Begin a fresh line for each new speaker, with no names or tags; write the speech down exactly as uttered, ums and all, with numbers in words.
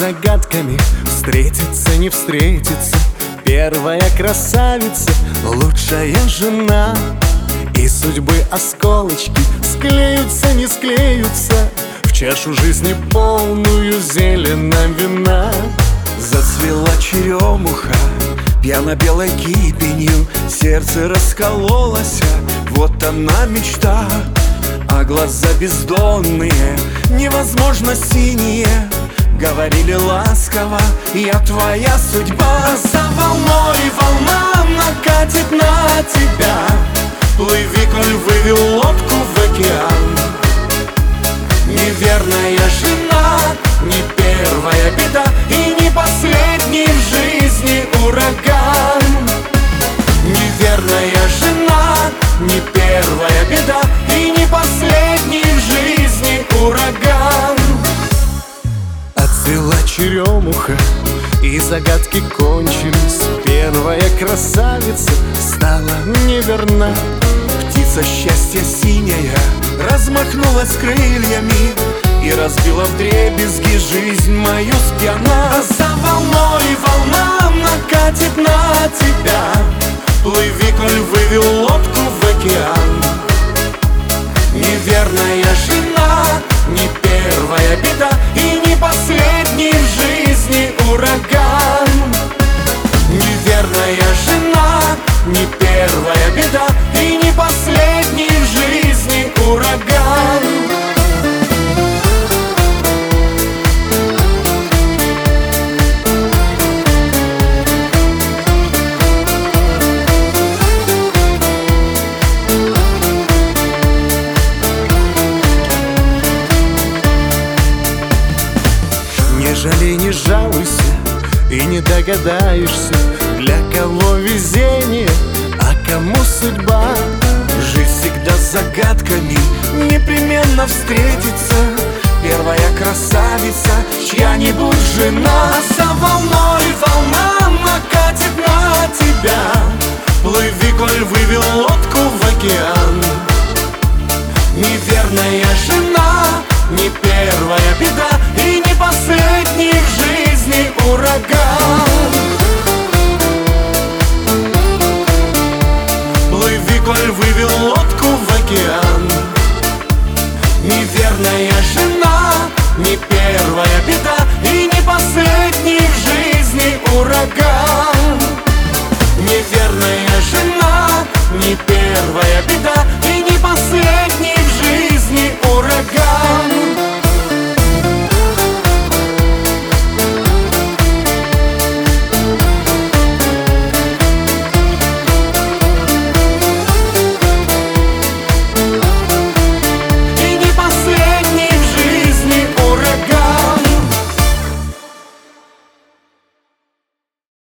загадками, встретиться, не встретиться. Первая красавица, лучшая жена. И судьбы осколочки склеются, не склеются в чашу жизни, полную зелена вина.
Зацвела черемуха пьяно-белой кипенью, сердце раскололось, вот она мечта. А глаза бездонные, невозможно синие, говорили ласково: я твоя судьба. За волной волна накатит на тебя, плыви, коль вывел лодку в океан. Неверная жена, не первая беда и не последний в жизни ураган. Неверная жена, не первая беда и не последний в жизни ураган.
Отцвела черемуха, и загадки кончились. Первая красавица стала неверна.
Птица счастья синяя размахнулась крыльями и разбила вдребезги жизнь мою спьяна.
За волной волна накатит на тебя,
плыви, коль вывел лодку в океан.
Неверная жена, не первая беда и не последний в жизни ураган. Неверная жена, не первая беда и не последний в жизни ураган. Не жалей, не жалуйся и не догадаешься, для кого везение, а кому судьба.
Жизнь всегда с загадками, непременно встретится первая красавица, чья-нибудь жена.
За волной волна накатит на тебя,
плыви, коль вывел лодку в океан.
Неверная жена, не первая беда и не последний в жизни ураган.
Плыви, коль вывел лодку в океан.
Неверная